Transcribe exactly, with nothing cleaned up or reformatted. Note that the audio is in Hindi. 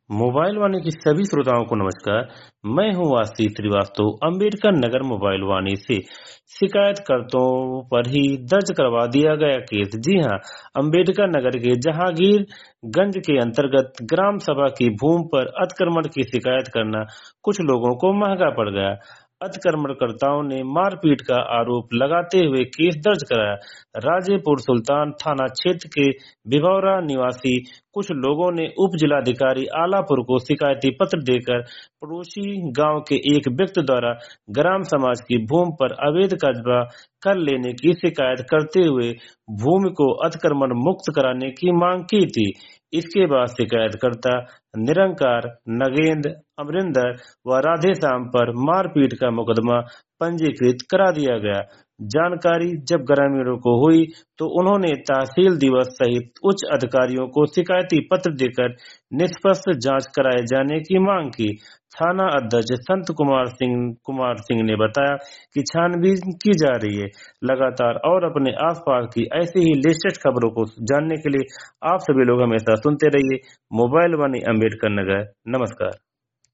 मोबाइल वाणी की सभी श्रोताओं को नमस्कार। मैं हूं आशीष श्रीवास्तव। अंबेडकर नगर मोबाइल वाणी से शिकायतकर्ताओं पर ही दर्ज करवा दिया गया केस। जी हां, अंबेडकर नगर के जहांगीरगंज के अंतर्गत ग्राम सभा की भूमि पर अतिक्रमण की शिकायत करना कुछ लोगों को महंगा पड़ गया। अतिक्रमणकर्ताओं ने मारपीट का आरोप लगाते हुए केस दर्ज कराया। राजेपुर सुल्तान थाना क्षेत्र के बिभौरा निवासी कुछ लोगों ने उप जिलाधिकारी आलापुर को शिकायती पत्र देकर पड़ोसी गांव के एक व्यक्ति द्वारा ग्राम समाज की भूमि पर अवैध कब्जा कर लेने की शिकायत करते हुए भूमि को अतिक्रमण मुक्त कराने की मांग की थी। इसके बाद शिकायतकर्ता निरंकार, नगेंद्र, अमरिंदर व राधेश्याम पर मारपीट का मुकदमा पंजीकृत करा दिया गया। जानकारी जब ग्रामीणों को हुई तो उन्होंने तहसील दिवस सहित उच्च अधिकारियों को शिकायती पत्र देकर निष्पक्ष जांच कराए जाने की मांग की। थाना अध्यक्ष संत कुमार सिंह कुमार सिंह ने बताया कि छानबीन की जा रही है लगातार, और अपने आसपास की ऐसी ही लेटेस्ट खबरों को जानने के लिए आप सभी लोग हमेशा सुनते रहिए मोबाइल वाणी अम्बेडकर नगर। नमस्कार।